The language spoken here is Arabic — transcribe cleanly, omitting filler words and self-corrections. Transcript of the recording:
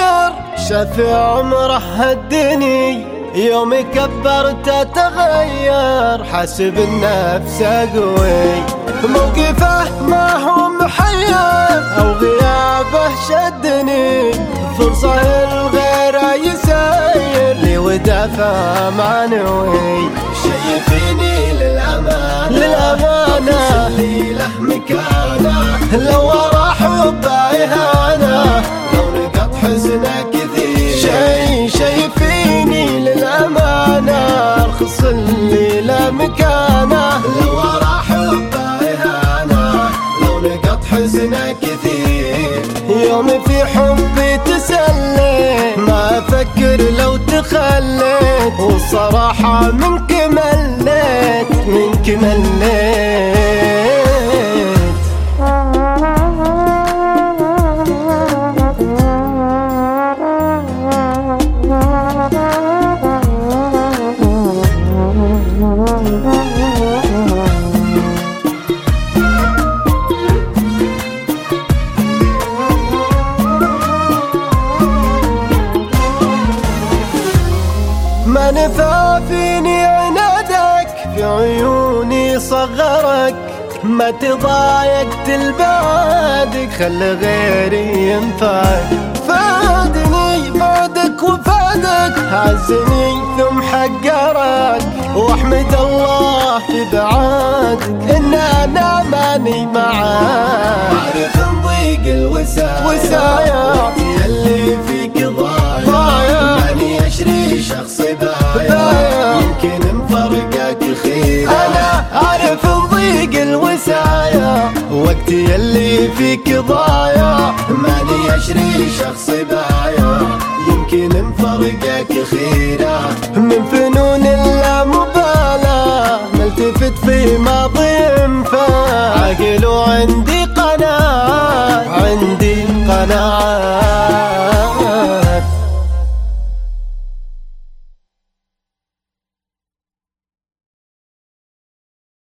غير شاف عمره هالدني، يوم كبرت تغير حاسب النفس قوي. موقفه ما هو محير او غيابه شدني، فرصة الغير يسير لي ودافع معنوي. شايفيني للأمانة اللي له مكانه، لو راح وبايهانه لو نقط حزنه كثير. شايفيني للأمانة ارخص اللي له مكانه، لو راح وبايهانه لو نقط حزنه كثير. يوم في حبي تسليت ما افكر لو تخليت، والصراحة منك مليت. ما نفع فيني عنادك في عيوني صغرك، ما تضايقت البعدك خلي غيري ينفعك. فادني بعدك وفادك عزني ثم حقرك، واحمد الله في بعادك ان انا ماني معاك. عارف نضيق الوسايا اللي فيك ضايع، ماني اشري شخص بايع يمكن مفرقك خير. انا عارف نضيق الوسايا وقتي اللي فيك ضايع، ماني اشري شخص بايع يمكن مفرقك خيره. من فنون اللامبالاة ملتفت في ماضي انفاق، عقل وعندي قناعة